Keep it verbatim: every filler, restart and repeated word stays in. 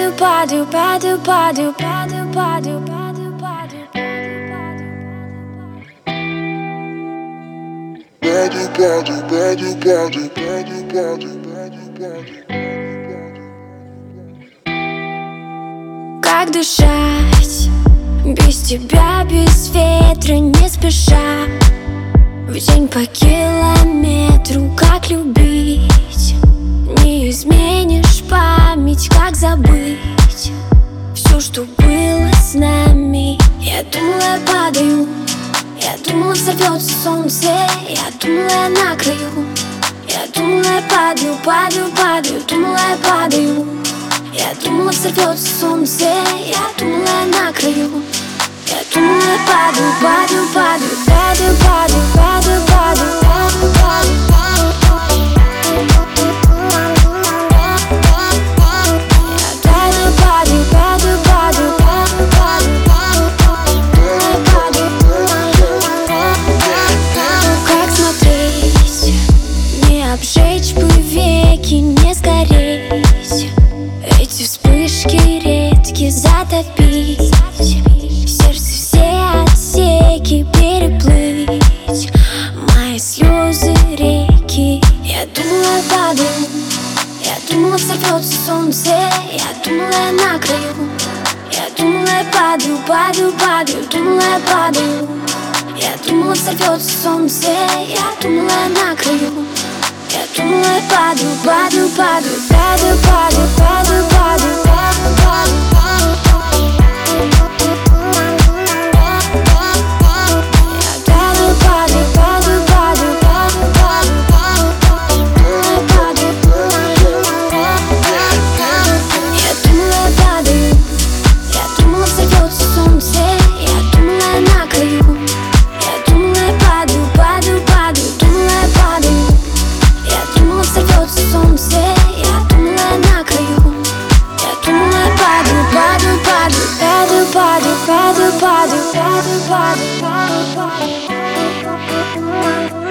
падаю, падаю, падаю, падаю, падаю, падаю, падаю, падаю. Падаю, падаю, падаю, падаю, падаю, падаю, падаю, падаю. Как дышать без тебя, без ветра, не спеша, в день по километру? Как любить? Не изменишь память, как забыть все, что было с нами? Я думала, я падаю, я думала, взорвется солнце, я думала, я на краю. Я думала, я падаю, падаю, падаю, думала, я падаю. Я думала, взорвется солнце, я думала, я на краю. Я думала, я падаю, падаю, падаю, падаю, падаю, падаю, падаю, падаю, падаю. Обжечь бы веки, не сгореть, эти вспышки редкие затопить, в сердце все отсеки переплыть, мои слезы реки. Я думала, я падаю, я думала, взорвется солнце, я думала, я на краю. Я думала, я падаю, падаю, падаю, думала, я падаю. Я думала, взорвется солнце, я думала, я на краю. Я думала, я падаю, падаю, падаю, падаю, падаю, падаю, падаю, падаю, падаю. Падаю, падаю, падаю, падаю, падаю, падаю.